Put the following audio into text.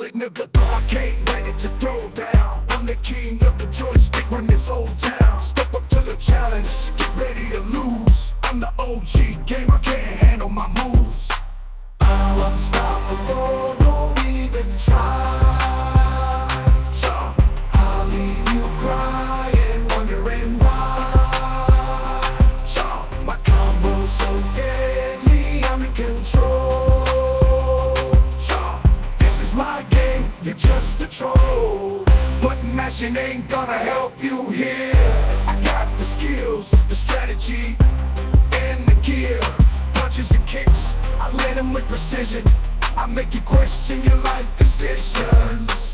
solid nigga, the arcade ready to throw down. I'm the king of the joystick, run this old town. Step up to the challenge, get ready to lose. I'm the OG game, I can't handle my moves. I'm unstoppable, don't even try. I'll leave you crying, wondering why. My combo's so deadly, I'm in control. This is my game, you're just a troll. Button mashing ain't gonna help you here. I got the skills, the strategy, and the gear. Punches and kicks, I land them with precision. I make you question your life decisions.